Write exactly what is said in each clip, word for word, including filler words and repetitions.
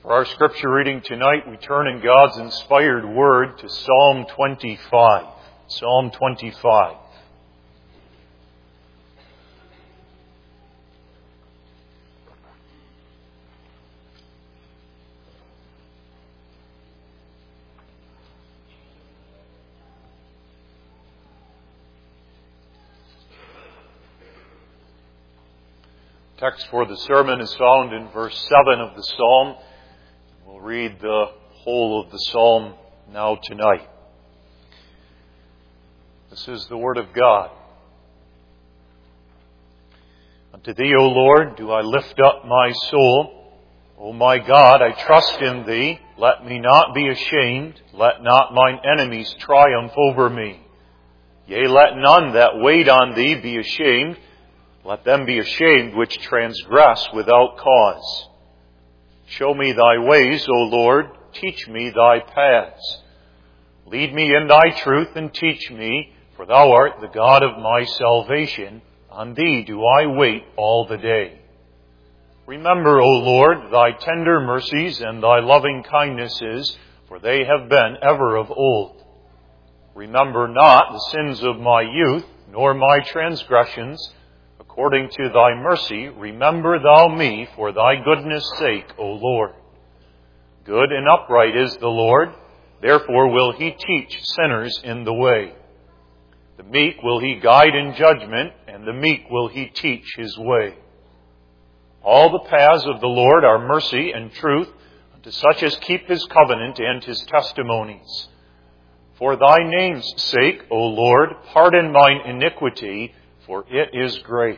For our scripture reading tonight, we turn in God's inspired word to Psalm twenty-five. Psalm twenty-five. Text for the sermon is found in verse seven of the psalm. We'll read the whole of the psalm now tonight. This is the word of God. Unto Thee, O Lord, do I lift up my soul. O my God, I trust in Thee. Let me not be ashamed. Let not mine enemies triumph over me. Yea, let none that wait on Thee be ashamed. Let them be ashamed which transgress without cause. Show me Thy ways, O Lord. Teach me Thy paths. Lead me in Thy truth and teach me, for Thou art the God of my salvation. On Thee do I wait all the day. Remember, O Lord, Thy tender mercies and Thy loving kindnesses, for they have been ever of old. Remember not the sins of my youth, nor my transgressions. According to Thy mercy, remember Thou me for Thy goodness' sake, O Lord. Good and upright is the Lord, therefore will He teach sinners in the way. The meek will He guide in judgment, and the meek will He teach His way. All the paths of the Lord are mercy and truth unto such as keep His covenant and His testimonies. For Thy name's sake, O Lord, pardon mine iniquity, for it is great.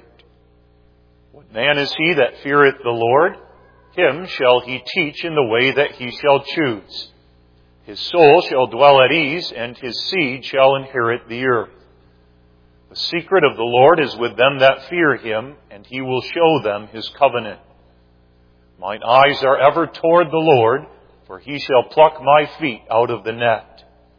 What man is he that feareth the Lord? Him shall He teach in the way that he shall choose. His soul shall dwell at ease, and his seed shall inherit the earth. The secret of the Lord is with them that fear Him, and He will show them His covenant. Mine eyes are ever toward the Lord, for He shall pluck my feet out of the net.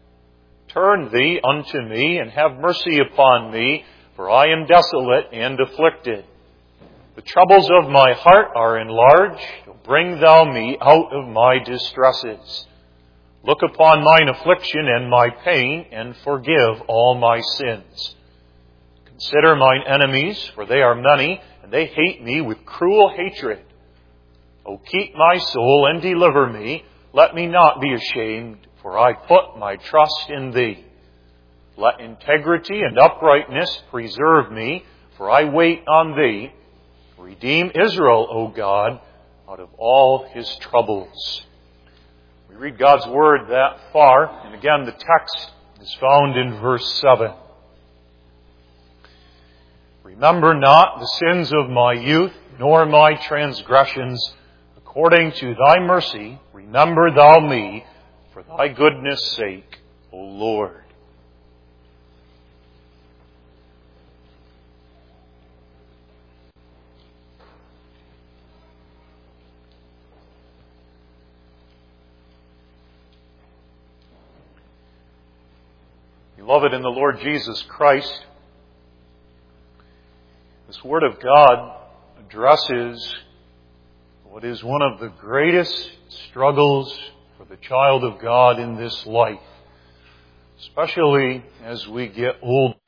Turn Thee unto me, and have mercy upon me, for I am desolate and afflicted. The troubles of my heart are enlarged. Bring Thou me out of my distresses. Look upon mine affliction and my pain, and forgive all my sins. Consider mine enemies, for they are many, and they hate me with cruel hatred. O keep my soul and deliver me. Let me not be ashamed, for I put my trust in Thee. Let integrity and uprightness preserve me, for I wait on Thee. Redeem Israel, O God, out of all his troubles. We read God's word that far, and again the text is found in verse seven. Remember not the sins of my youth, nor my transgressions. According to Thy mercy, remember Thou me, for Thy goodness' sake, O Lord. Beloved in the Lord Jesus Christ, this Word of God addresses what is one of the greatest struggles for the child of God in this life, especially as we get older.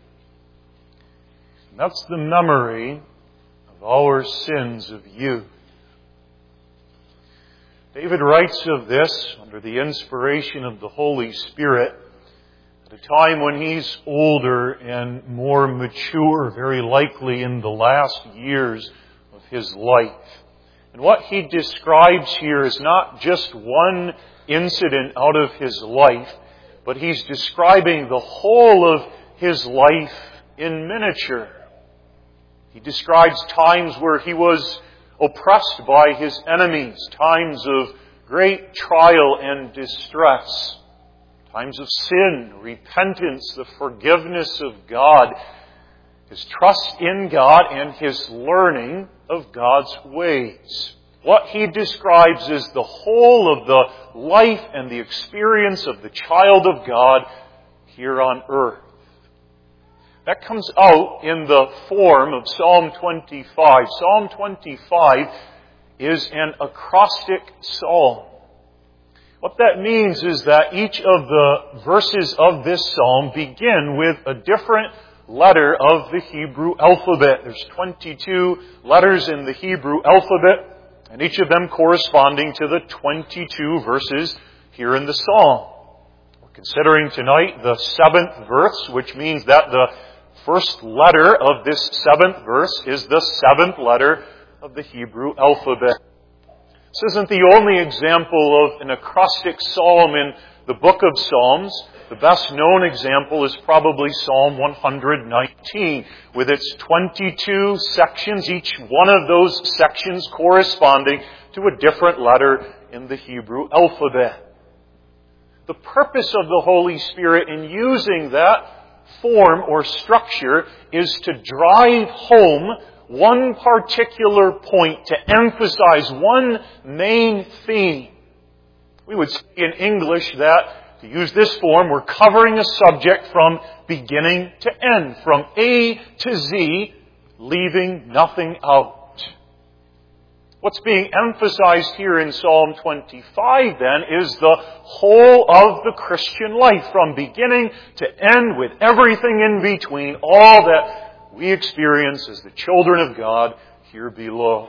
And that's the memory of our sins of youth. David writes of this under the inspiration of the Holy Spirit at a time when he's older and more mature, very likely in the last years of his life. And what he describes here is not just one incident out of his life, but he's describing the whole of his life in miniature. He describes times where he was oppressed by his enemies, times of great trial and distress, times of sin, repentance, the forgiveness of God, his trust in God, and his learning of God's ways. What he describes is the whole of the life and the experience of the child of God here on earth. That comes out in the form of Psalm twenty-five. Psalm twenty-five is an acrostic psalm. What that means is that each of the verses of this psalm begin with a different letter of the Hebrew alphabet. There's twenty-two letters in the Hebrew alphabet, and each of them corresponding to the twenty-two verses here in the psalm. We're considering tonight the seventh verse, which means that the first letter of this seventh verse is the seventh letter of the Hebrew alphabet. This isn't the only example of an acrostic psalm in the book of Psalms. The best known example is probably Psalm one nineteen, with its twenty-two sections, each one of those sections corresponding to a different letter in the Hebrew alphabet. The purpose of the Holy Spirit in using that form or structure is to drive home one particular point, to emphasize one main theme. We would say in English that, to use this form, we're covering a subject from beginning to end, from A to Z, leaving nothing out. What's being emphasized here in Psalm twenty-five, then, is the whole of the Christian life, from beginning to end, with everything in between, all that we experience as the children of God here below.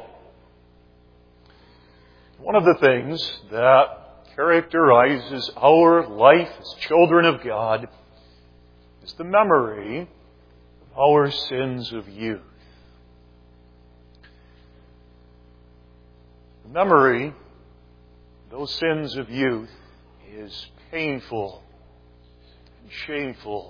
One of the things that characterizes our life as children of God is the memory of our sins of youth. The memory of those sins of youth is painful and shameful.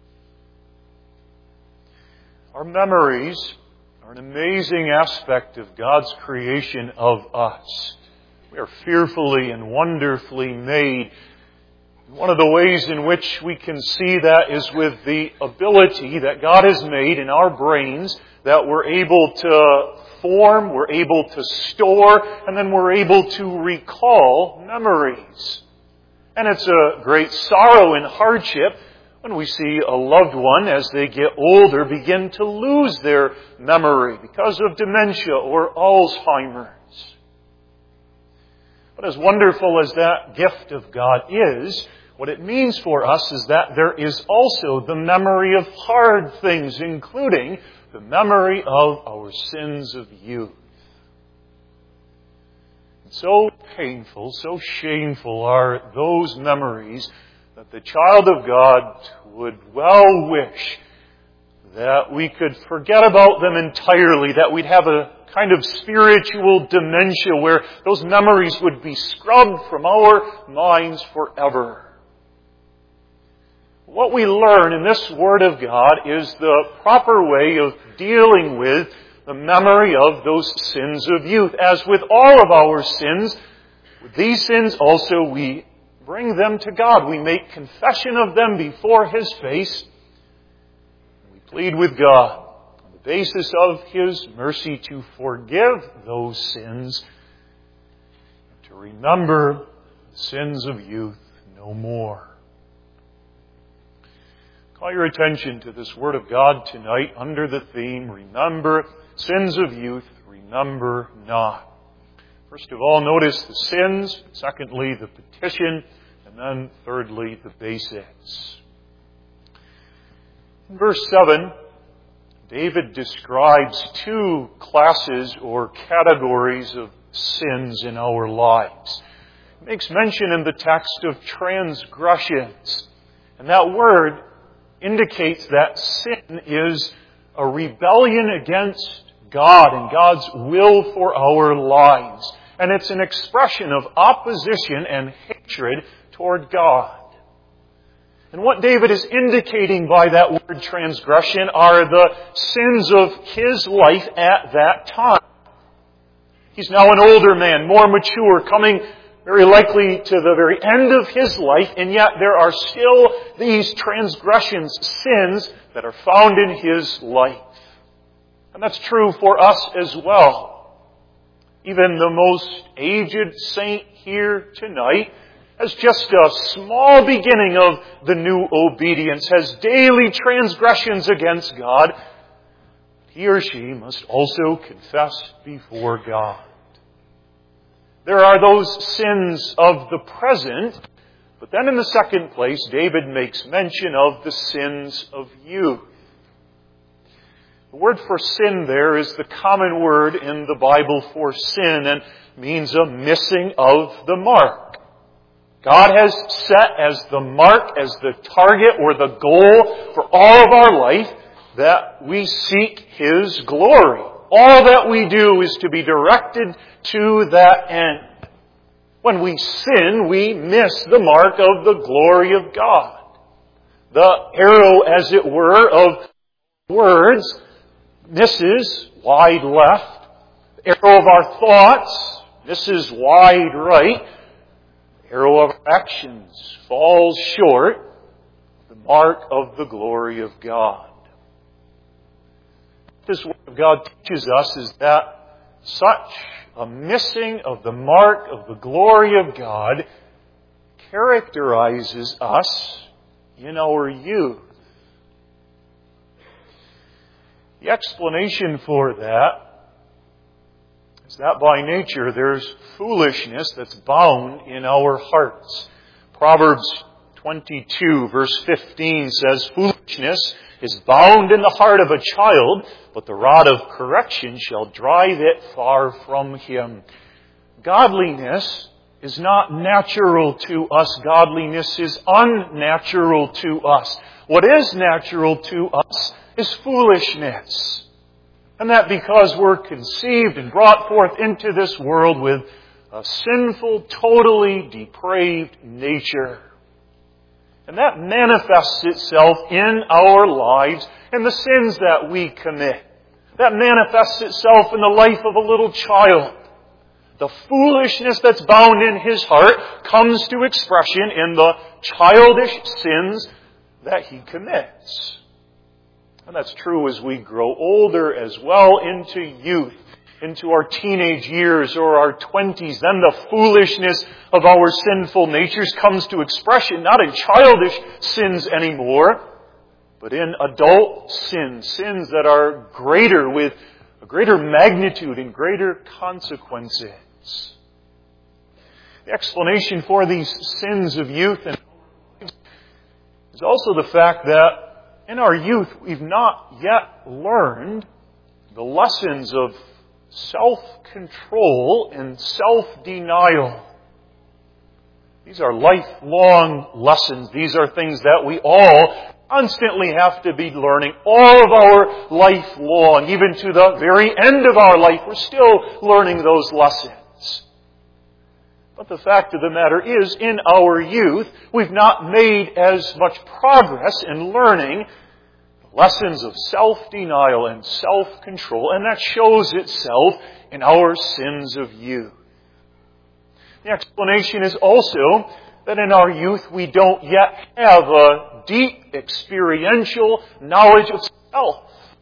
Our memories are an amazing aspect of God's creation of us. We are fearfully and wonderfully made. One of the ways in which we can see that is with the ability that God has made in our brains that we're able to form, we're able to store, and then we're able to recall memories. And it's a great sorrow and hardship when we see a loved one, as they get older, begin to lose their memory because of dementia or Alzheimer's. But as wonderful as that gift of God is, what it means for us is that there is also the memory of hard things, including the memory of our sins of youth. And so painful, so shameful are those memories that the child of God would well wish that we could forget about them entirely, that we'd have a kind of spiritual dementia where those memories would be scrubbed from our minds forever. What we learn in this Word of God is the proper way of dealing with the memory of those sins of youth. As with all of our sins, with these sins also we bring them to God. We make confession of them before His face. We plead with God on the basis of His mercy to forgive those sins, to remember the sins of youth no more. Call your attention to this Word of God tonight under the theme, Remember Sins of Youth, Remember Not. First of all, notice the sins. Secondly, the petition. And then, thirdly, the basics. In verse seven, David describes two classes or categories of sins in our lives. He makes mention in the text of transgressions. And that word indicates that sin is a rebellion against God and God's will for our lives. And it's an expression of opposition and hatred toward God. And what David is indicating by that word transgression are the sins of his life at that time. He's now an older man, more mature, coming very likely to the very end of his life, and yet there are still these transgressions, sins, that are found in his life. And that's true for us as well. Even the most aged saint here tonight has just a small beginning of the new obedience, has daily transgressions against God. He or she must also confess before God. There are those sins of the present, but then in the second place, David makes mention of the sins of youth. The word for sin there is the common word in the Bible for sin and means a missing of the mark. God has set as the mark, as the target or the goal for all of our life that we seek His glory. All that we do is to be directed to that end. When we sin, we miss the mark of the glory of God. The arrow, as it were, of words misses wide left. The arrow of our thoughts misses wide right. The arrow of our actions falls short of the mark of the glory of God. This Word of God teaches us is that such a missing of the mark of the glory of God characterizes us in our youth. The explanation for that is that by nature there's foolishness that's bound in our hearts. Proverbs twenty-two verse fifteen says, "Foolishness is bound in the heart of a child, but the rod of correction shall drive it far from him." Godliness is not natural to us. Godliness is unnatural to us. What is natural to us is foolishness. And that because we're conceived and brought forth into this world with a sinful, totally depraved nature. And that manifests itself in our lives and the sins that we commit. That manifests itself in the life of a little child. The foolishness that's bound in his heart comes to expression in the childish sins that he commits. And that's true as we grow older as well, into youth, into our teenage years or our twenties. Then the foolishness of our sinful natures comes to expression, not in childish sins anymore, but in adult sins, sins that are greater, with a greater magnitude and greater consequences. The explanation for these sins of youth and is also the fact that in our youth we've not yet learned the lessons of self-control and self-denial. These are lifelong lessons. These are things that we all constantly have to be learning all of our life long. Even to the very end of our life, we're still learning those lessons. But the fact of the matter is, in our youth, we've not made as much progress in learning lessons of self-denial and self-control, and that shows itself in our sins of youth. The explanation is also that in our youth we don't yet have a deep experiential knowledge of self.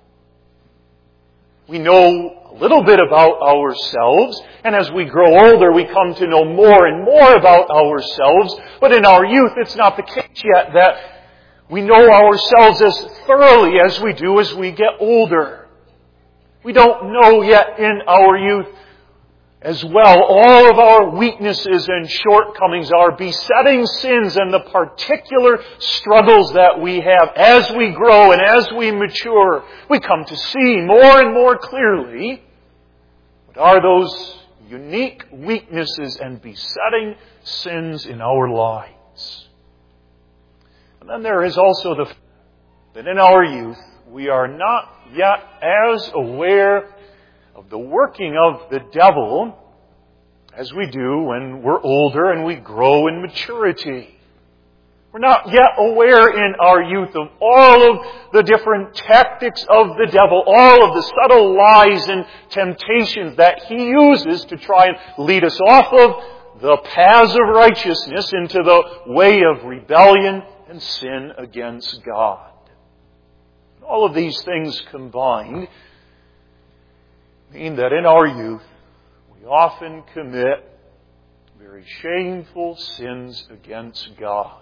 We know a little bit about ourselves, and as we grow older we come to know more and more about ourselves, but in our youth it's not the case yet that we know ourselves as thoroughly as we do as we get older. We don't know yet in our youth as well all of our weaknesses and shortcomings, our besetting sins and the particular struggles that we have. As we grow and as we mature, we come to see more and more clearly what are those unique weaknesses and besetting sins in our lives. And then there is also the fact that in our youth we are not yet as aware of the working of the devil as we do when we're older and we grow in maturity. We're not yet aware in our youth of all of the different tactics of the devil, all of the subtle lies and temptations that he uses to try and lead us off of the paths of righteousness into the way of rebellion and sin against God. All of these things combined mean that in our youth we often commit very shameful sins against God.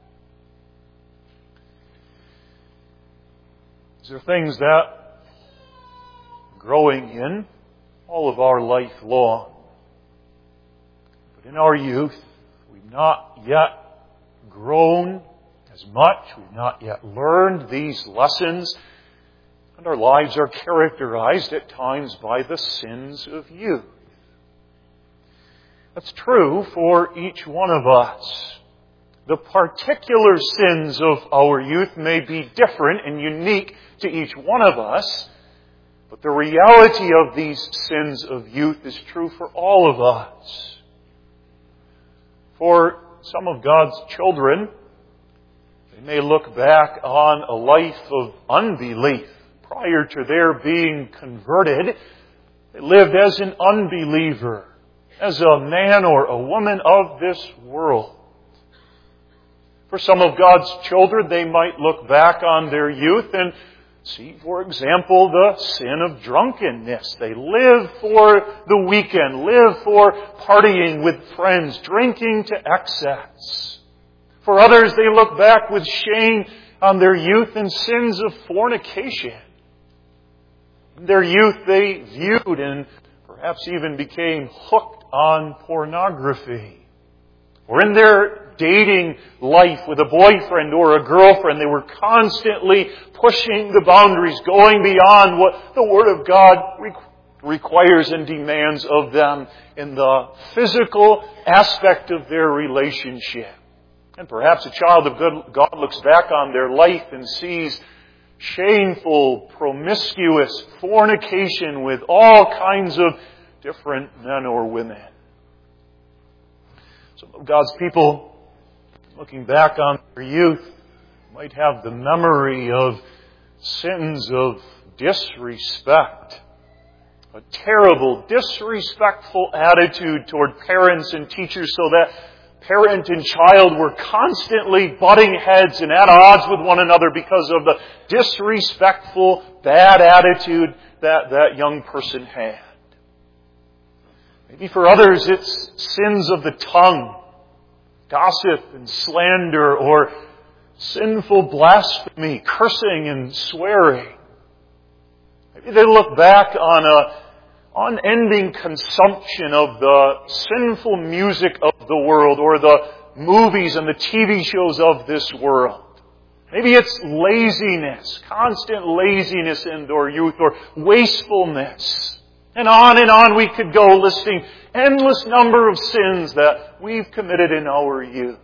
These are things that growing in all of our life long. But in our youth, we've not yet grown as much. We've not yet learned these lessons. And our lives are characterized at times by the sins of youth. That's true for each one of us. The particular sins of our youth may be different and unique to each one of us, but the reality of these sins of youth is true for all of us. For some of God's children, they may look back on a life of unbelief. Prior to their being converted, they lived as an unbeliever, as a man or a woman of this world. For some of God's children, they might look back on their youth and see, for example, the sin of drunkenness. They live for the weekend, live for partying with friends, drinking to excess. For others, they look back with shame on their youth and sins of fornication. In their youth, they viewed and perhaps even became hooked on pornography. Or in their dating life with a boyfriend or a girlfriend, they were constantly pushing the boundaries, going beyond what the Word of God requires and demands of them in the physical aspect of their relationship. And perhaps a child of God looks back on their life and sees shameful, promiscuous fornication with all kinds of different men or women. Some of God's people, looking back on their youth, might have the memory of sins of disrespect. A terrible, disrespectful attitude toward parents and teachers, so that parent and child were constantly butting heads and at odds with one another because of the disrespectful, bad attitude that that young person had. Maybe for others it's sins of the tongue, gossip and slander, or sinful blasphemy, cursing and swearing. Maybe they look back on a unending consumption of the sinful music of the world, or the movies and the T V shows of this world. Maybe it's laziness, constant laziness in their youth, or wastefulness. And on and on we could go, listing endless number of sins that we've committed in our youth.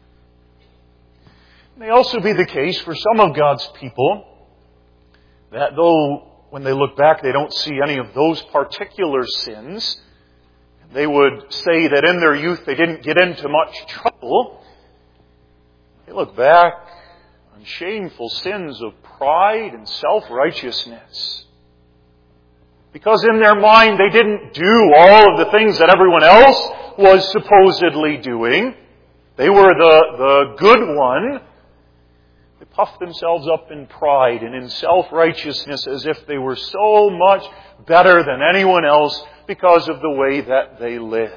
It may also be the case for some of God's people that though when they look back they don't see any of those particular sins, they would say that in their youth they didn't get into much trouble. They look back on shameful sins of pride and self-righteousness. Because in their mind they didn't do all of the things that everyone else was supposedly doing. They were the, the good one. They puffed themselves up in pride and in self-righteousness as if they were so much better than anyone else because of the way that they lived.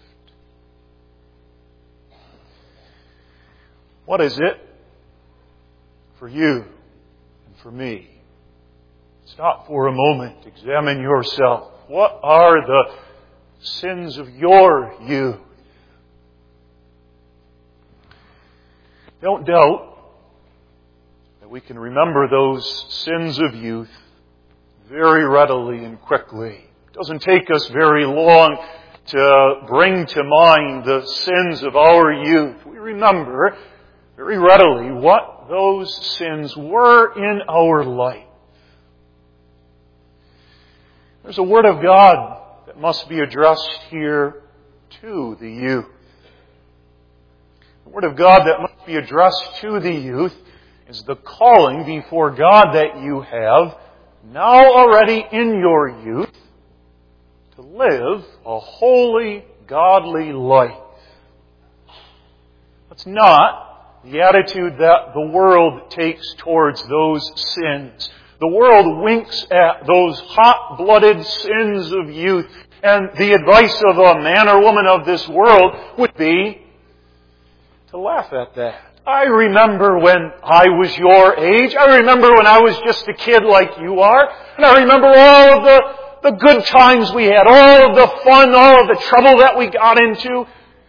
What is it for you and for me? Stop for a moment. Examine yourself. What are the sins of your youth? Don't doubt that we can remember those sins of youth very readily and quickly. It doesn't take us very long to bring to mind the sins of our youth. We remember very readily what those sins were in our life. There's a word of God that must be addressed here to the youth. The word of God that must be addressed to the youth is the calling before God that you have now already in your youth to live a holy, godly life. That's not the attitude that the world takes towards those sins. The world winks at those hot-blooded sins of youth, and the advice of a man or woman of this world would be to laugh at that. I remember when I was your age. I remember when I was just a kid like you are. And I remember all of the, the good times we had, all of the fun, all of the trouble that we got into.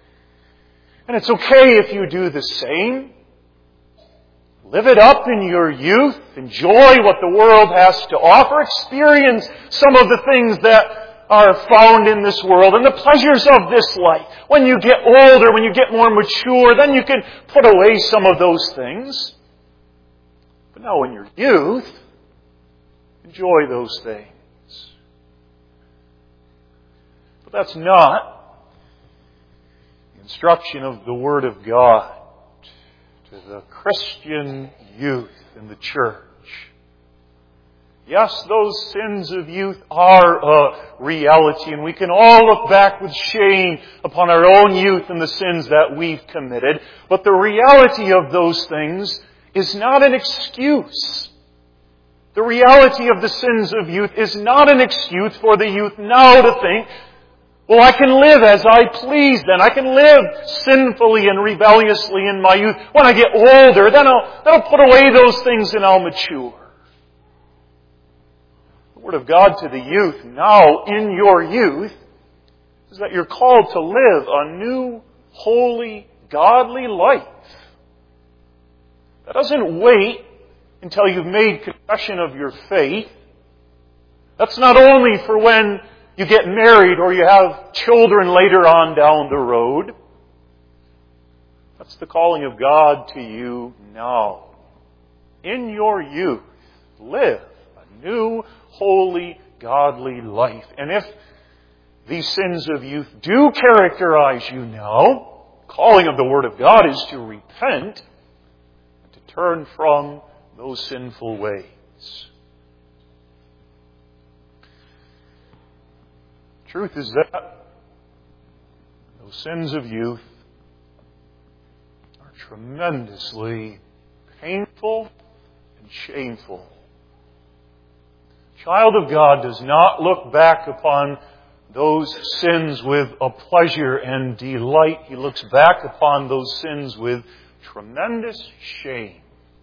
And it's okay if you do the same. Live it up in your youth. Enjoy what the world has to offer. Experience some of the things that are found in this world and the pleasures of this life. When you get older, when you get more mature, then you can put away some of those things. But now in your youth, enjoy those things. But that's not the instruction of the Word of God to the Christian youth in the church. Yes, those sins of youth are a reality, and we can all look back with shame upon our own youth and the sins that we've committed. But the reality of those things is not an excuse. The reality of the sins of youth is not an excuse for the youth now to think, well, I can live as I please then. I can live sinfully and rebelliously in my youth. When I get older, then I'll, then I'll put away those things and I'll mature. The Word of God to the youth now in your youth is that you're called to live a new, holy, godly life. That doesn't wait until you've made confession of your faith. That's not only for when you get married or you have children later on down the road. That's the calling of God to you now. In your youth, live a new, holy, godly life. And if these sins of youth do characterize you now, the calling of the Word of God is to repent and to turn from those sinful ways. Truth is that those sins of youth are tremendously painful and shameful. A child of God does not look back upon those sins with a pleasure and delight. He looks back upon those sins with tremendous shame.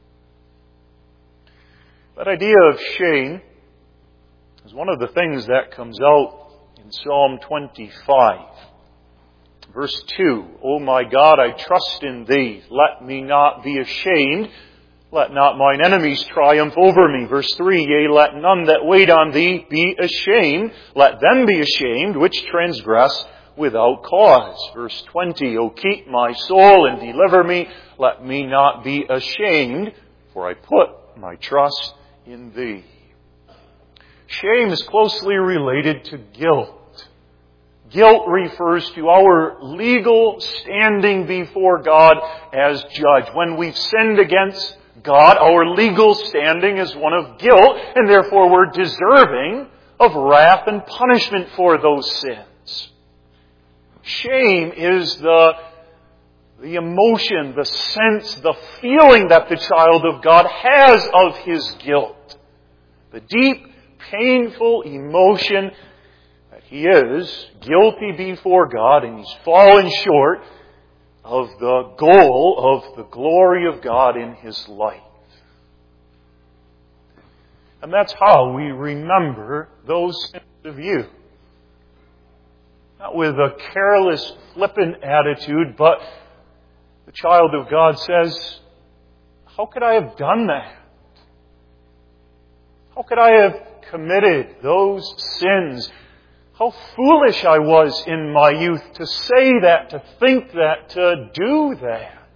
That idea of shame is one of the things that comes out in Psalm twenty-five. Verse two, O my God, I trust in Thee. Let me not be ashamed. Let not mine enemies triumph over me. Verse three, yea, let none that wait on Thee be ashamed. Let them be ashamed which transgress without cause. Verse twenty, O keep my soul and deliver me. Let me not be ashamed, for I put my trust in Thee. Shame is closely related to guilt. Guilt refers to our legal standing before God as judge. When we've sinned against God, our legal standing is one of guilt, and therefore we're deserving of wrath and punishment for those sins. Shame is the, the emotion, the sense, the feeling that the child of God has of his guilt. The deep, painful emotion that he is guilty before God and he's fallen short of the goal of the glory of God in his life. And that's how we remember those sins of youth. Not with a careless, flippant attitude, but the child of God says, how could I have done that? How could I have committed those sins? How foolish I was in my youth to say that, to think that, to do that.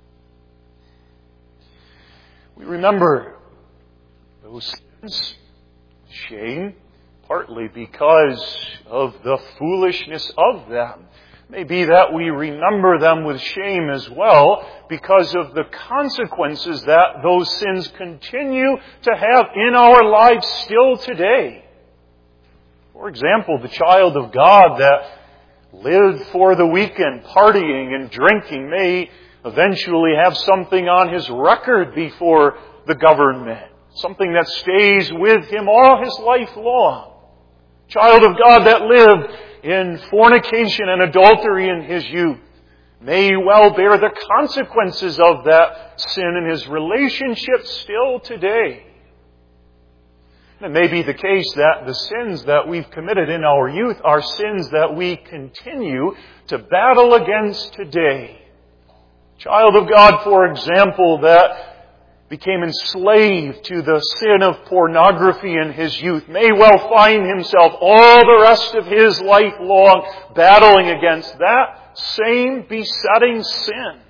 We remember those sins, shame, partly because of the foolishness of them. It may be that we remember them with shame as well because of the consequences that those sins continue to have in our lives still today. For example, the child of God that lived for the weekend, partying and drinking, may eventually have something on his record before the government. Something that stays with him all his life long. Child of God that lived in fornication and adultery in his youth may well bear the consequences of that sin in his relationship still today. It may be the case that the sins that we've committed in our youth are sins that we continue to battle against today. Child of God, for example, that became enslaved to the sin of pornography in his youth may well find himself all the rest of his life long battling against that same besetting sin.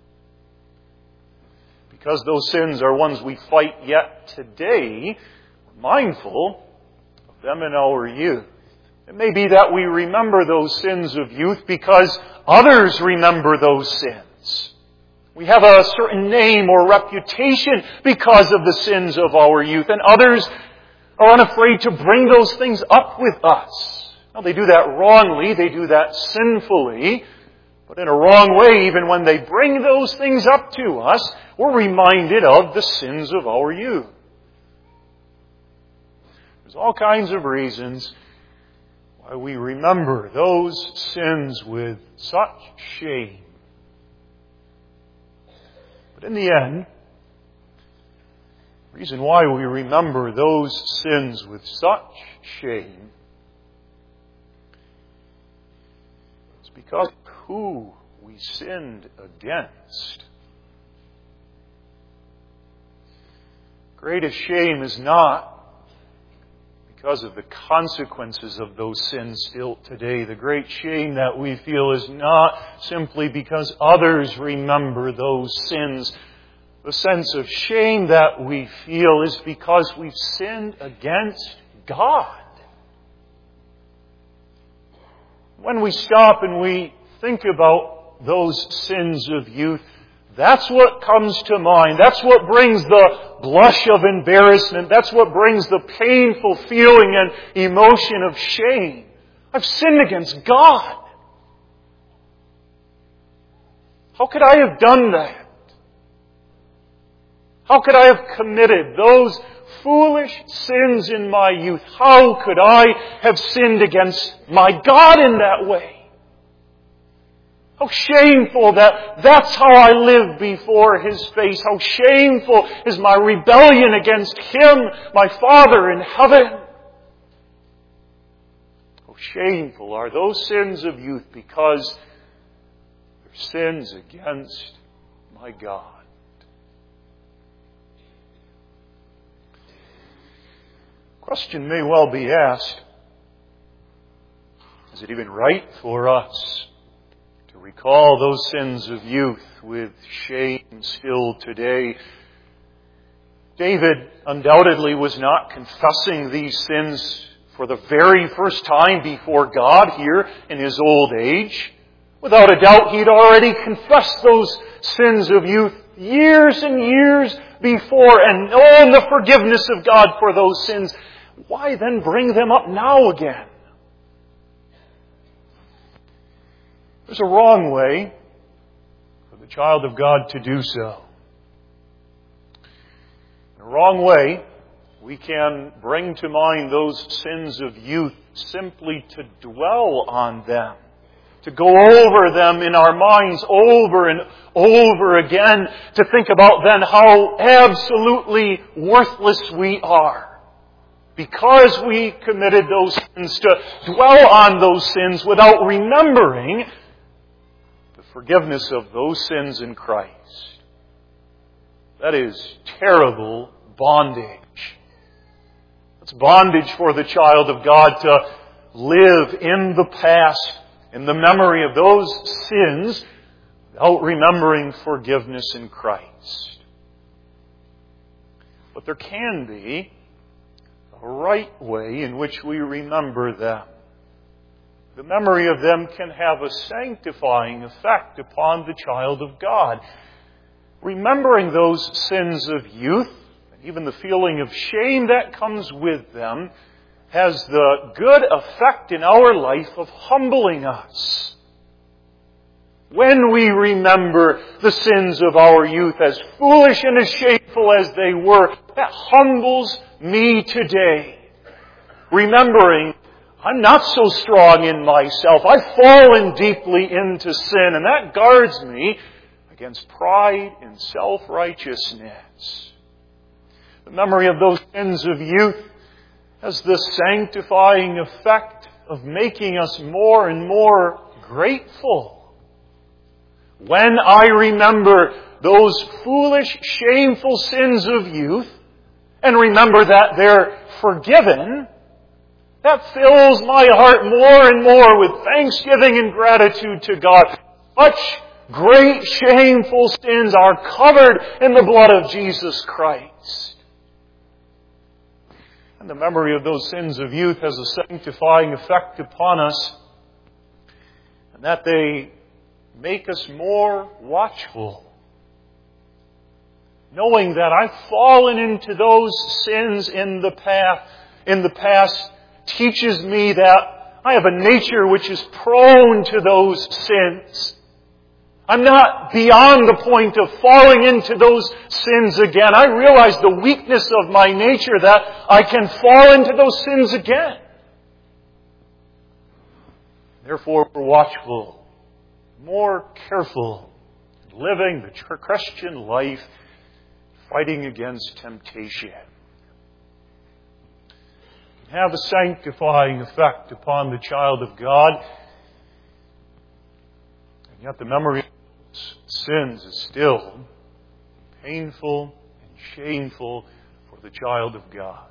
Because those sins are ones we fight yet today, we're mindful of them in our youth. It may be that we remember those sins of youth because others remember those sins. We have a certain name or reputation because of the sins of our youth, and others are unafraid to bring those things up with us. Now, they do that wrongly, they do that sinfully, but in a wrong way. Even when they bring those things up to us, we're reminded of the sins of our youth. There's all kinds of reasons why we remember those sins with such shame. But in the end, the reason why we remember those sins with such shame is because of who we sinned against. Greatest shame is not because of the consequences of those sins still today. The great shame that we feel is not simply because others remember those sins. The sense of shame that we feel is because we've sinned against God. When we stop and we think about those sins of youth, that's what comes to mind. That's what brings the blush of embarrassment. That's what brings the painful feeling and emotion of shame. I've sinned against God. How could I have done that? How could I have committed those foolish sins in my youth? How could I have sinned against my God in that way? How shameful that that's how I live before His face. How shameful is my rebellion against Him, my Father in heaven. How shameful are those sins of youth because they're sins against my God. Question may well be asked, is it even right for us to recall those sins of youth with shame still today? David undoubtedly was not confessing these sins for the very first time before God here in his old age. Without a doubt, he'd already confessed those sins of youth years and years before and known the forgiveness of God for those sins. Why then bring them up now again? There's a wrong way for the child of God to do so. In a wrong way, we can bring to mind those sins of youth simply to dwell on them, to go over them in our minds over and over again, to think about then how absolutely worthless we are. Because we committed those sins, to dwell on those sins without remembering the forgiveness of those sins in Christ. That is terrible bondage. It's bondage for the child of God to live in the past, in the memory of those sins, without remembering forgiveness in Christ. But there can be a right way in which we remember them. The memory of them can have a sanctifying effect upon the child of God. Remembering those sins of youth, and even the feeling of shame that comes with them, has the good effect in our life of humbling us. When we remember the sins of our youth, as foolish and as shameful as they were, that humbles me today. Remembering I'm not so strong in myself. I've fallen deeply into sin, and that guards me against pride and self-righteousness. The memory of those sins of youth has the sanctifying effect of making us more and more grateful. when I remember those foolish, shameful sins of youth, and remember that they're forgiven, that fills my heart more and more with thanksgiving and gratitude to God. Such great, shameful sins are covered in the blood of Jesus Christ. And the memory of those sins of youth has a sanctifying effect upon us, and that they make us more watchful. Knowing that I've fallen into those sins in the past, in the past teaches me that I have a nature which is prone to those sins. I'm not beyond the point of falling into those sins again. I realize the weakness of my nature that I can fall into those sins again. Therefore, we're watchful, more careful, living the Christian life, fighting against temptation. Have a sanctifying effect upon the child of God. And yet the memory of those sins is still painful and shameful for the child of God.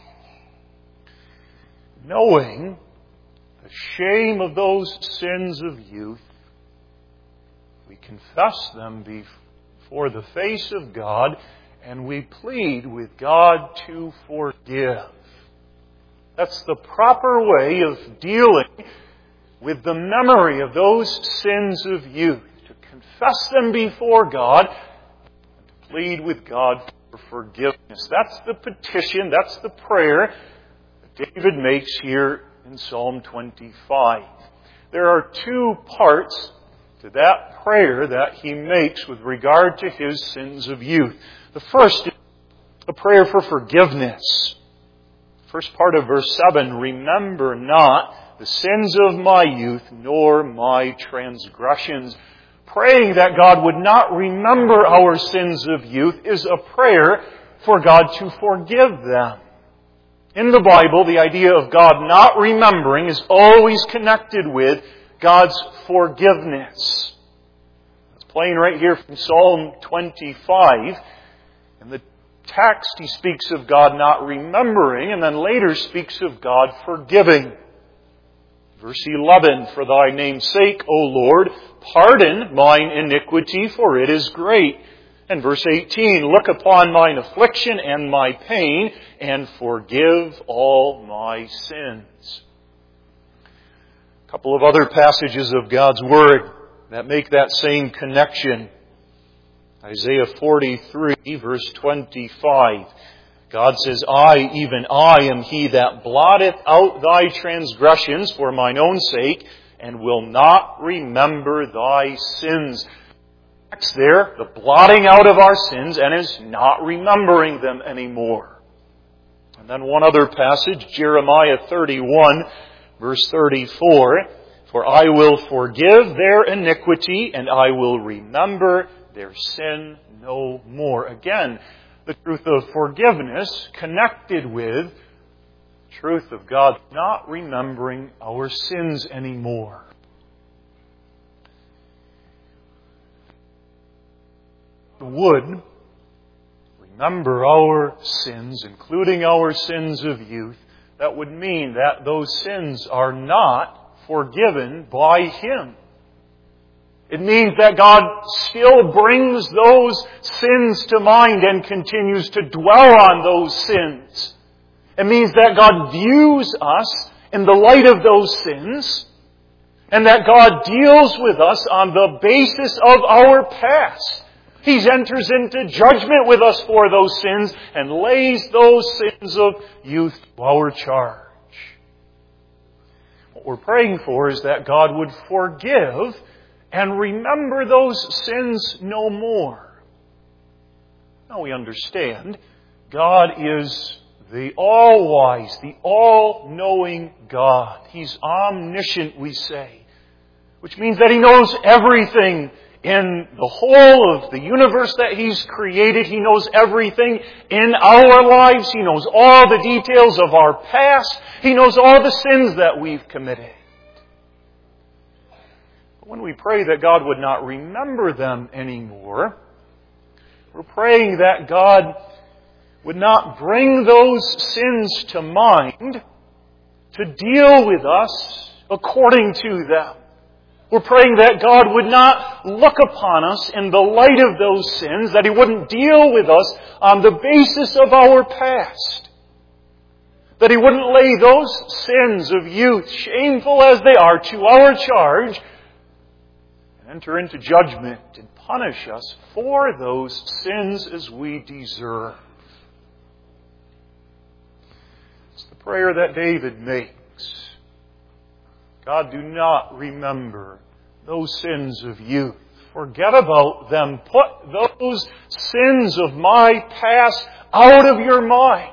Knowing the shame of those sins of youth, we confess them before the face of God, and we plead with God to forgive. That's the proper way of dealing with the memory of those sins of youth. To confess them before God and to plead with God for forgiveness. That's the petition, that's the prayer that David makes here in Psalm twenty-five. There are two parts to that prayer that he makes with regard to his sins of youth. The first is a prayer for forgiveness. First part of verse seven, remember not the sins of my youth, nor my transgressions. Praying that God would not remember our sins of youth is a prayer for God to forgive them. In the Bible, the idea of God not remembering is always connected with God's forgiveness. It's plain right here from Psalm twenty-five. In the text, he speaks of God not remembering, and then later speaks of God forgiving. Verse eleven, for thy name's sake, O Lord, pardon mine iniquity, for it is great. And verse eighteen, look upon mine affliction and my pain, and forgive all my sins. A couple of other passages of God's Word that make that same connection. Isaiah forty-three, verse twenty-five. God says, I, even I, am he that blotteth out thy transgressions for mine own sake, and will not remember thy sins. Next there, the blotting out of our sins, and is not remembering them anymore. And then one other passage, Jeremiah thirty-one, verse thirty-four. For I will forgive their iniquity, and I will remember their sin no more. Again, the truth of forgiveness connected with the truth of God not remembering our sins anymore. Would remember our sins, including our sins of youth, that would mean that those sins are not forgiven by Him. It means that God still brings those sins to mind and continues to dwell on those sins. It means that God views us in the light of those sins, and that God deals with us on the basis of our past. He enters into judgment with us for those sins and lays those sins of youth to our charge. What we're praying for is that God would forgive and remember those sins no more. Now we understand God is the all-wise, the all-knowing God. He's omniscient, we say, which means that He knows everything in the whole of the universe that He's created. He knows everything in our lives. He knows all the details of our past. He knows all the sins that we've committed. When we pray that God would not remember them anymore, we're praying that God would not bring those sins to mind to deal with us according to them. We're praying that God would not look upon us in the light of those sins, that He wouldn't deal with us on the basis of our past. That He wouldn't lay those sins of youth, shameful as they are, to our charge, and enter into judgment and punish us for those sins as we deserve. It's the prayer that David makes. God, do not remember those sins of youth. Forget about them. Put those sins of my past out of your mind.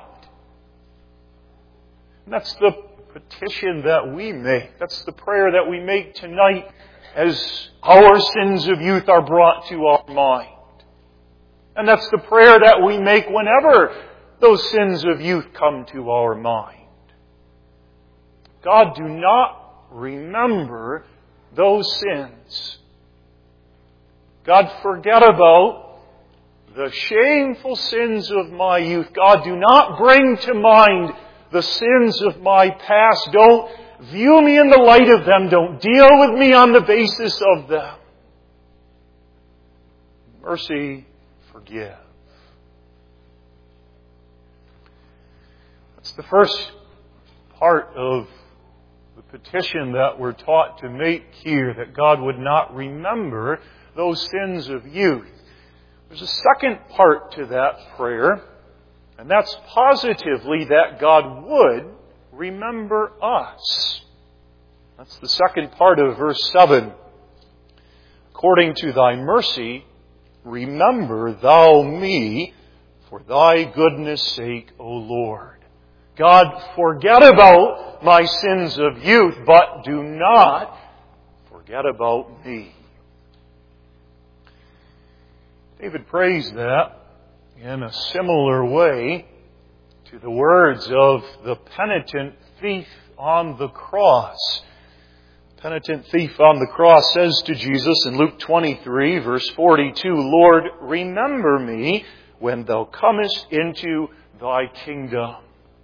And that's the petition that we make. That's the prayer that we make tonight as our sins of youth are brought to our mind. And that's the prayer that we make whenever those sins of youth come to our mind. God, do not remember those sins. God, forget about the shameful sins of my youth. God, do not bring to mind the sins of my past. Don't view me in the light of them. Don't deal with me on the basis of them. Mercy, forgive. That's the first part of the petition that we're taught to make here, that God would not remember those sins of youth. There's a second part to that prayer, and that's positively that God would remember us. That's the second part of verse seven. According to thy mercy, remember thou me for thy goodness' sake, O Lord. God, forget about my sins of youth, but do not forget about me. David prays that in a similar way to the words of the penitent thief on the cross. The penitent thief on the cross says to Jesus in Luke twenty-three, verse forty-two, Lord, remember me when thou comest into thy kingdom.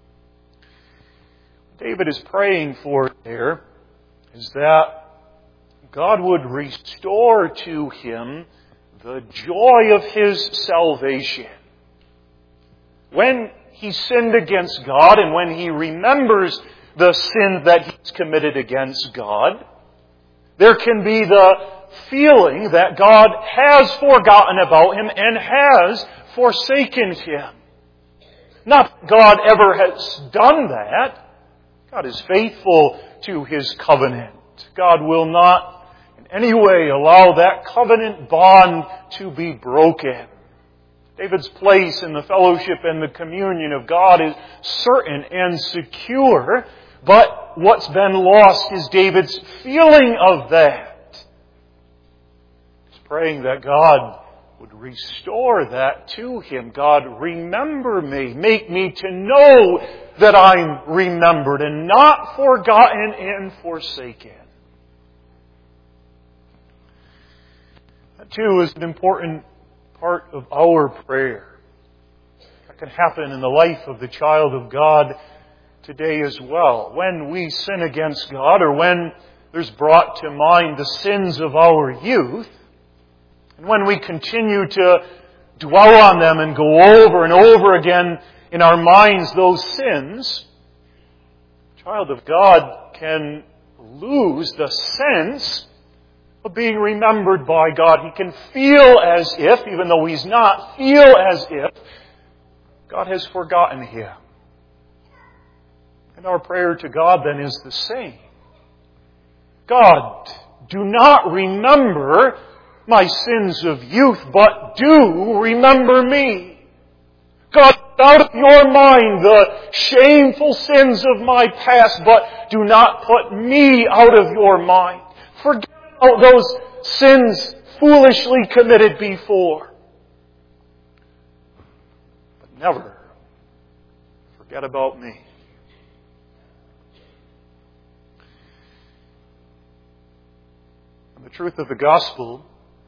David is praying for there is that God would restore to him the joy of his salvation. When he sinned against God and when he remembers the sin that he's committed against God, there can be the feeling that God has forgotten about him and has forsaken him. Not that God ever has done that. God is faithful to His covenant. God will not in any way allow that covenant bond to be broken. David's place in the fellowship and the communion of God is certain and secure, but what's been lost is David's feeling of that. He's praying that God would restore that to him. God, remember me. Make me to know that I'm remembered and not forgotten and forsaken. That too is an important part of our prayer. That can happen in the life of the child of God today as well. When we sin against God, or when there's brought to mind the sins of our youth, and when we continue to dwell on them and go over and over again in our minds those sins, the child of God can lose the sense of being remembered by God. He can feel as if, even though he's not, feel as if God has forgotten him. And our prayer to God then is the same. God, do not remember my sins of youth, but do remember me. God, put out of your mind the shameful sins of my past, but do not put me out of your mind. Forget about those sins foolishly committed before. But never forget about me. And the truth of the gospel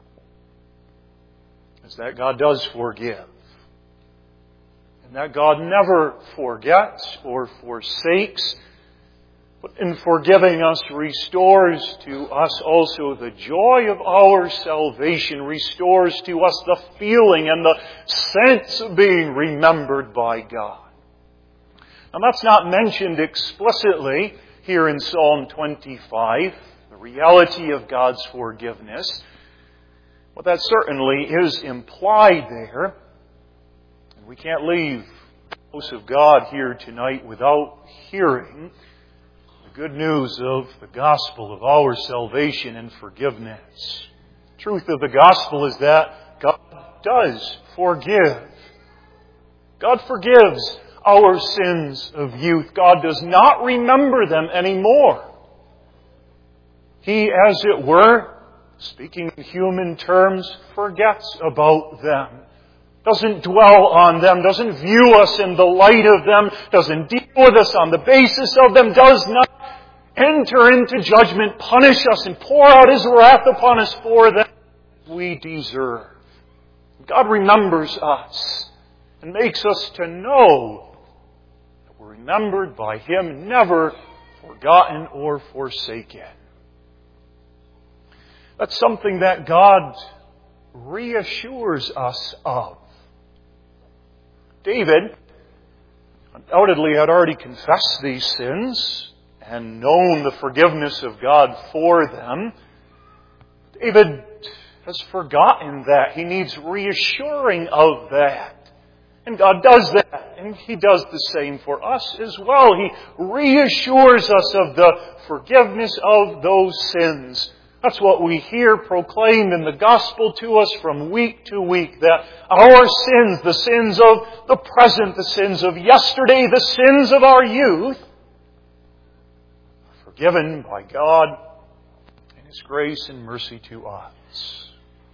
is that God does forgive. And that God never forgets or forsakes, but in forgiving us restores to us also the joy of our salvation, restores to us the feeling and the sense of being remembered by God. Now that's not mentioned explicitly here in Psalm twenty-five, the reality of God's forgiveness. But that certainly is implied there. And we can't leave the house of God here tonight without hearing the good news of the gospel of our salvation and forgiveness. The truth of the gospel is that God does forgive. God forgives our sins of youth. God does not remember them anymore. He, as it were, speaking in human terms, forgets about them. Doesn't dwell on them, doesn't view us in the light of them, doesn't deal with us on the basis of them, does not enter into judgment, punish us, and pour out His wrath upon us for them we deserve. God remembers us and makes us to know that we're remembered by Him, never forgotten or forsaken. That's something that God reassures us of. David undoubtedly had already confessed these sins and known the forgiveness of God for them. David has forgotten that. He needs reassuring of that. And God does that. And He does the same for us as well. He reassures us of the forgiveness of those sins. That's what we hear proclaimed in the gospel to us from week to week, that our sins, the sins of the present, the sins of yesterday, the sins of our youth, are forgiven by God in His grace and mercy to us.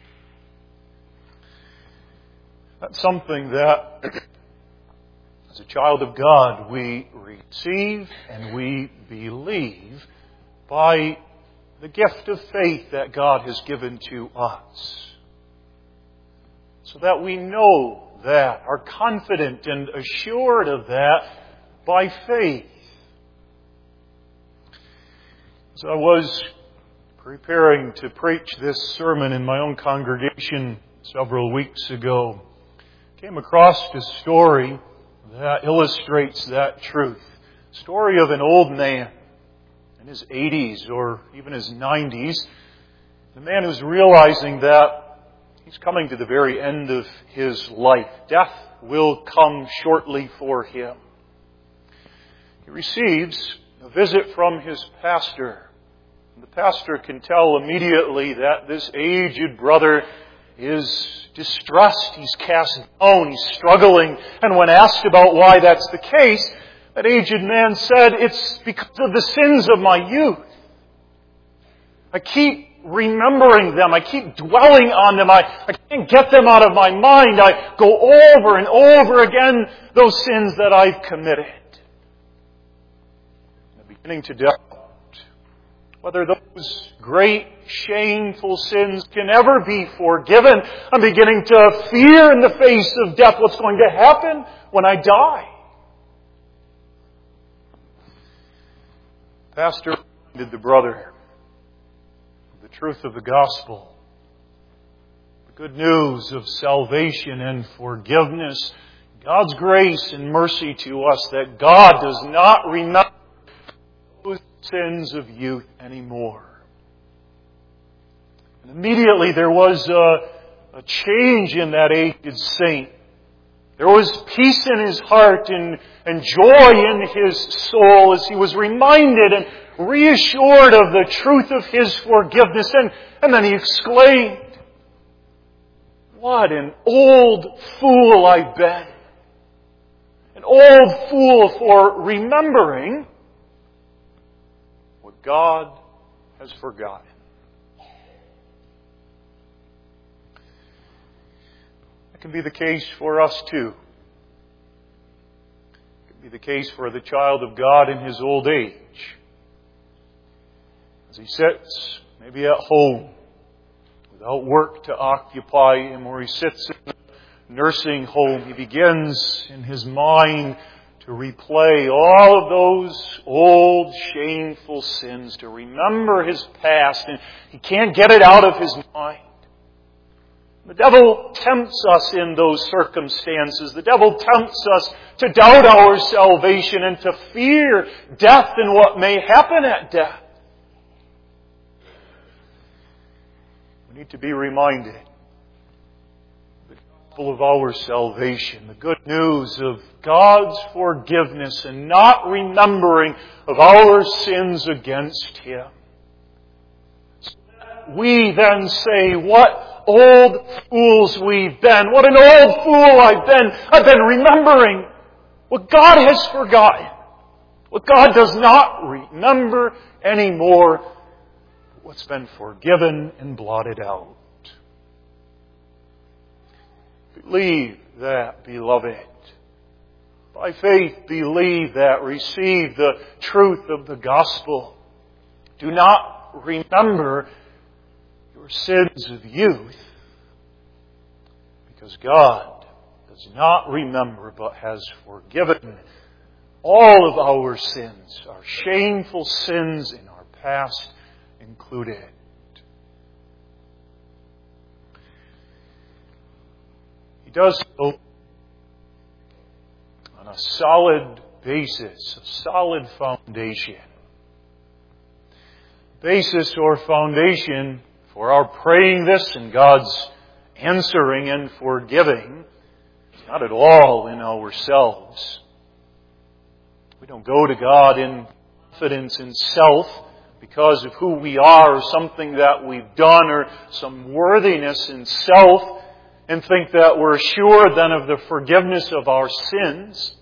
That's something that, as a child of God, we receive and we believe by the gift of faith that God has given to us. So that we know that, are confident and assured of that by faith. As I was preparing to preach this sermon in my own congregation several weeks ago, I came across a story that illustrates that truth. A story of an old man in his eighties or even his nineties. The man who's realizing that he's coming to the very end of his life. Death will come shortly for him. He receives a visit from his pastor. And the pastor can tell immediately that this aged brother is distressed. He's cast down. He's struggling. And when asked about why that's the case, that aged man said, "It's because of the sins of my youth. I keep remembering them. I keep dwelling on them. I, I can't get them out of my mind. I go over and over again those sins that I've committed." I'm beginning to doubt whether those great shameful sins can ever be forgiven. I'm beginning to fear in the face of death what's going to happen when I die. Pastor reminded the brother of the truth of the gospel, the good news of salvation and forgiveness, God's grace and mercy to us, that God does not remember those sins of youth anymore. And immediately there was a, a change in that aged saint. There was peace in his heart and, and joy in his soul as he was reminded and reassured of the truth of his forgiveness. And, and then he exclaimed, "What an old fool I've been. An old fool for remembering what God has forgotten." It can be the case for us too. It can be the case for the child of God in his old age. As he sits, maybe at home, without work to occupy him, or he sits in a nursing home, he begins in his mind to replay all of those old, shameful sins, to remember his past, and he can't get it out of his mind. The devil tempts us in those circumstances. The devil tempts us to doubt our salvation and to fear death and what may happen at death. We need to be reminded the gospel of our salvation, the good news of God's forgiveness and not remembering of our sins against Him. So we then say, what old fools we've been. What an old fool I've been. I've been remembering what God has forgotten. What God does not remember anymore. What's been forgiven and blotted out. Believe that, beloved. By faith, believe that. Receive the truth of the gospel. Do not remember your sins of youth, because God does not remember but has forgiven all of our sins, our shameful sins in our past included. He does so on a solid basis, a solid foundation. Basis or foundation for our praying this and God's answering and forgiving is not at all in ourselves. We don't go to God in confidence in self because of who we are or something that we've done or some worthiness in self and think that we're assured then of the forgiveness of our sins.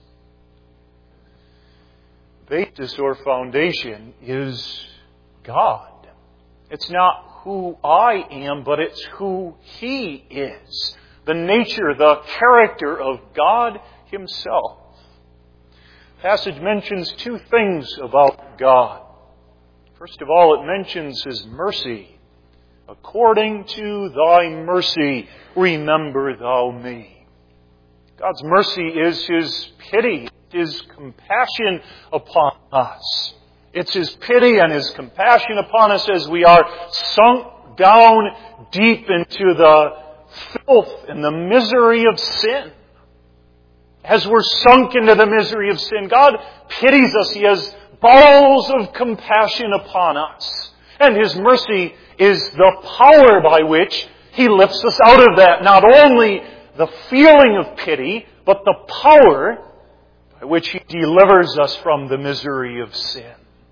Basis or foundation is God. It's not who I am, but it's who He is. The nature, the character of God Himself. The passage mentions two things about God. First of all, it mentions His mercy. According to Thy mercy, remember Thou me. God's mercy is His pity, His compassion upon us. It's His pity and His compassion upon us as we are sunk down deep into the filth and the misery of sin. As we're sunk into the misery of sin, God pities us. He has bowels of compassion upon us. And His mercy is the power by which He lifts us out of that. Not only the feeling of pity, but the power by which He delivers us from the misery of sin.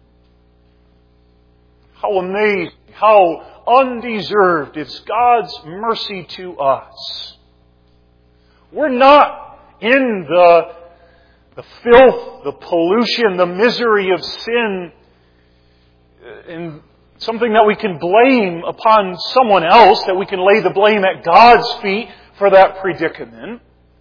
How amazing, how undeserved is God's mercy to us. We're not in the, the filth, the pollution, the misery of sin in something that we can blame upon someone else, that we can lay the blame at God's feet for that predicament.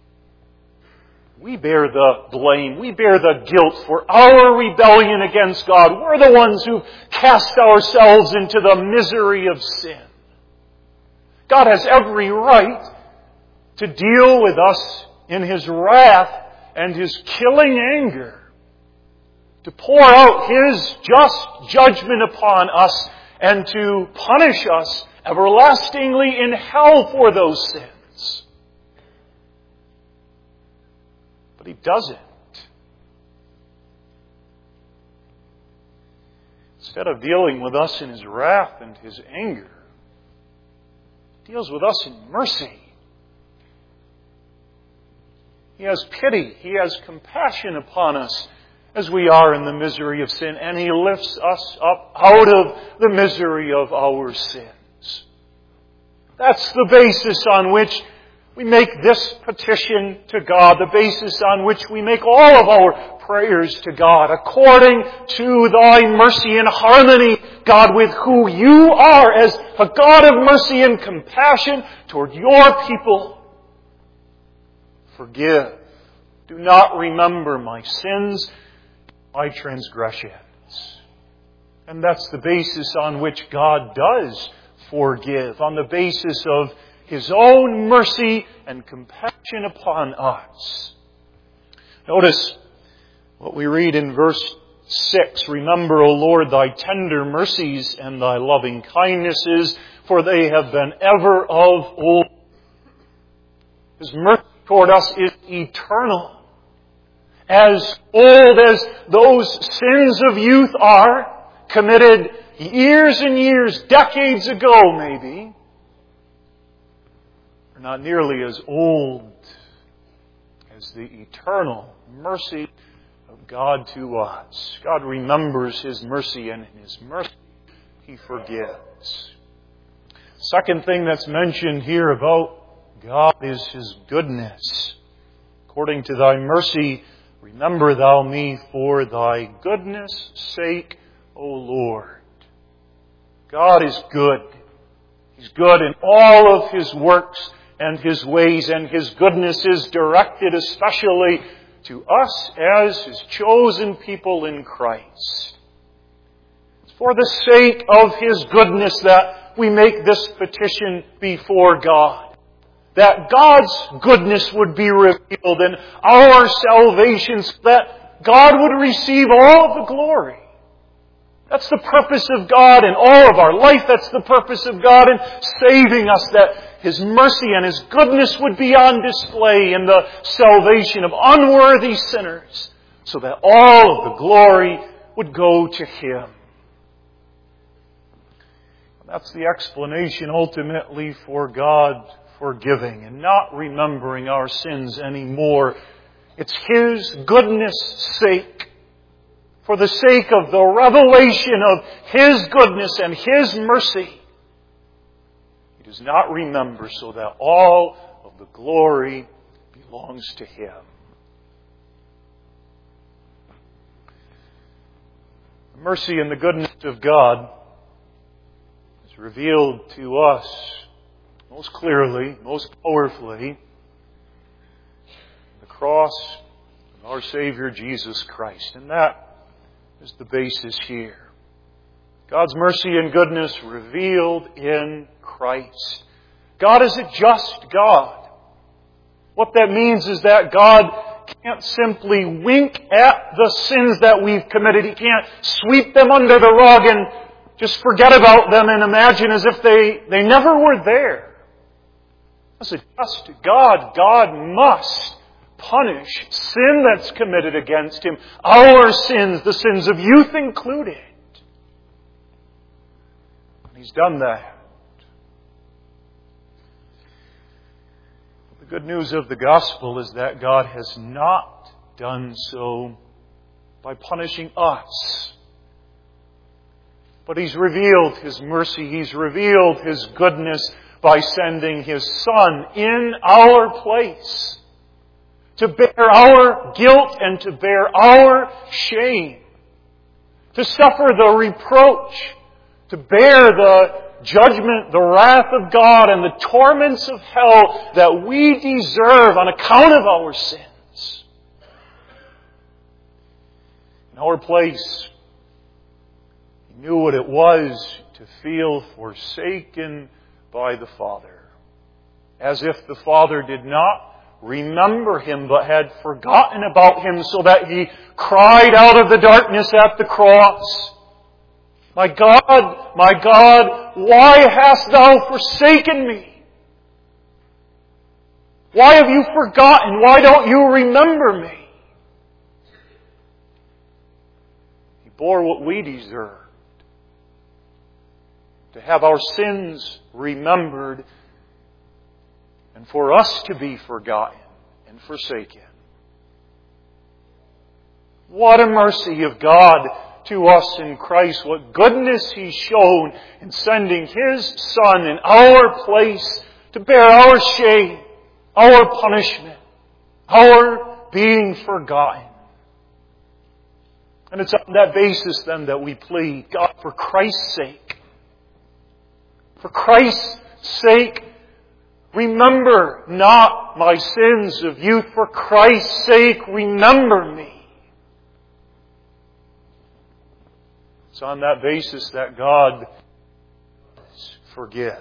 We bear the blame. We bear the guilt for our rebellion against God. We're the ones who cast ourselves into the misery of sin. God has every right to deal with us in His wrath and His killing anger, to pour out His just judgment upon us and to punish us everlastingly in hell for those sins. He doesn't. Instead of dealing with us in His wrath and His anger, He deals with us in mercy. He has pity. He has compassion upon us as we are in the misery of sin, and He lifts us up out of the misery of our sins. That's the basis on which we make this petition to God, the basis on which we make all of our prayers to God, according to Thy mercy and harmony, God, with who You are as a God of mercy and compassion toward Your people. Forgive. Do not remember my sins, my transgressions. And that's the basis on which God does forgive, on the basis of His own mercy and compassion upon us. Notice what we read in verse six. Remember, O Lord, Thy tender mercies and Thy loving kindnesses, for they have been ever of old. His mercy toward us is eternal. As old as those sins of youth are, committed years and years, decades ago maybe, are not nearly as old as the eternal mercy of God to us. God remembers His mercy, and in His mercy He forgives. Second thing that's mentioned here about God is His goodness. According to Thy mercy, remember Thou me for Thy goodness' sake, O Lord. God is good. He's good in all of His works and His ways, and His goodness is directed especially to us as His chosen people in Christ. It's for the sake of His goodness that we make this petition before God. That God's goodness would be revealed in our salvation, so that God would receive all of the glory. That's the purpose of God in all of our life. That's the purpose of God in saving us, that His mercy and His goodness would be on display in the salvation of unworthy sinners, so that all of the glory would go to Him. That's the explanation ultimately for God forgiving and not remembering our sins anymore. It's His goodness' sake. For the sake of the revelation of His goodness and His mercy, He does not remember, so that all of the glory belongs to Him. The mercy and the goodness of God is revealed to us most clearly, most powerfully, the cross of our Savior Jesus Christ. And that is the basis here. God's mercy and goodness revealed in Christ. God is a just God. What that means is that God can't simply wink at the sins that we've committed. He can't sweep them under the rug and just forget about them and imagine as if they, they never were there. As a just God, God must punish sin that's committed against Him. Our sins, the sins of youth included. And He's done that. The good news of the gospel is that God has not done so by punishing us. But He's revealed His mercy. He's revealed His goodness by sending His Son in our place, to bear our guilt and to bear our shame, to suffer the reproach, to bear the judgment, the wrath of God, and the torments of hell that we deserve on account of our sins. In our place, He knew what it was to feel forsaken by the Father, as if the Father did not remember Him, but had forgotten about Him, so that He cried out of the darkness at the cross, My God, my God, why hast Thou forsaken me? Why have You forgotten? Why don't You remember me? He bore what we deserved, to have our sins remembered, and for us to be forgotten and forsaken. What a mercy of God to us in Christ. What goodness He's shown in sending His Son in our place to bear our shame, our punishment, our being forgotten. And it's on that basis then that we plead, God, for Christ's sake, for Christ's sake, remember not my sins of youth. For Christ's sake, remember me. It's on that basis that God does forgive.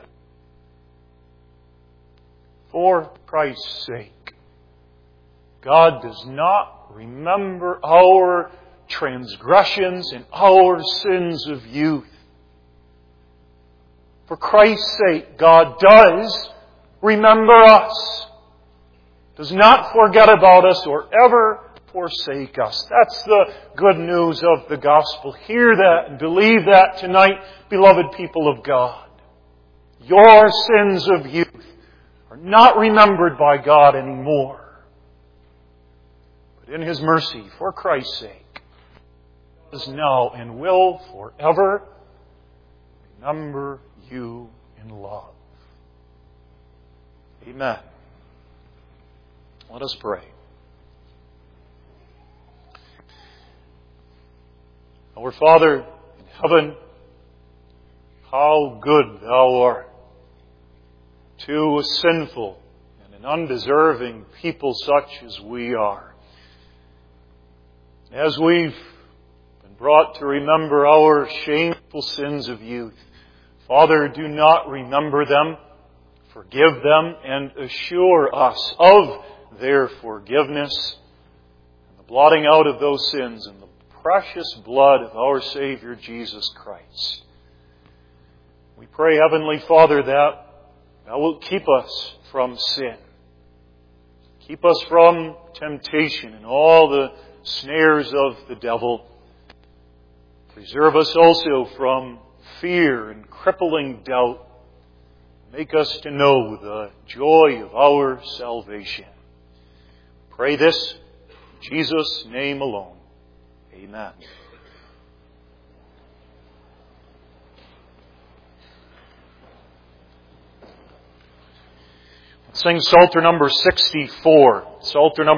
For Christ's sake, God does not remember our transgressions and our sins of youth. For Christ's sake, God does remember us, does not forget about us or ever forsake us. That's the good news of the gospel. Hear that and believe that tonight, beloved people of God. Your sins of youth are not remembered by God anymore. But in His mercy, for Christ's sake, He does now and will forever remember you in love. Amen. Let us pray. Our Father in heaven, how good Thou art to a sinful and an undeserving people such as we are. As we've been brought to remember our shameful sins of youth, Father, do not remember them, forgive them, and assure us of their forgiveness and the blotting out of those sins in the precious blood of our Savior Jesus Christ. We pray, Heavenly Father, that Thou wilt keep us from sin. Keep us from temptation and all the snares of the devil. Preserve us also from fear and crippling doubt. Make us to know the joy of our salvation. Pray this in Jesus' name alone. Amen. Let's sing Psalter number sixty-four. Psalter number